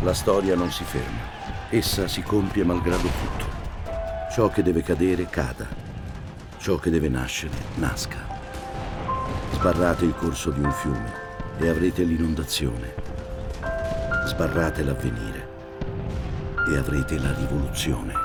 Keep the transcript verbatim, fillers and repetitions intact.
La storia non si ferma. Essa si compie malgrado tutto. Ciò che deve cadere, cada. Ciò che deve nascere, nasca. Sbarrate il corso di un fiume e avrete l'inondazione. Sbarrate l'avvenire e avrete la rivoluzione.